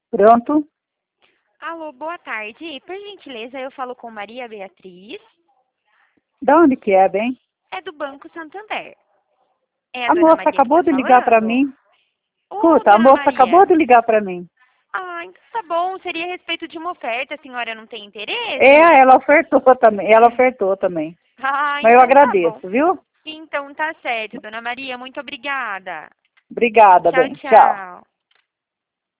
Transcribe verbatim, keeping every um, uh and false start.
Pronto. Alô, boa tarde. Por gentileza, eu falo com Maria Beatriz. Da onde que é, bem? É do Banco Santander. É a A dona moça Maria que acabou tá de ligar para falando? mim. Ô, Escuta, a dona moça acabou Maria. de ligar para mim. Ah, então tá bom. Seria a respeito de uma oferta. A senhora não tem É, interesse? ela ofertou também. Ela ofertou também. Ah, Mas eu então tá bom. agradeço, viu? Então tá certo, dona Maria. Muito obrigada. Obrigada, Tchau, bem. Tchau. tchau.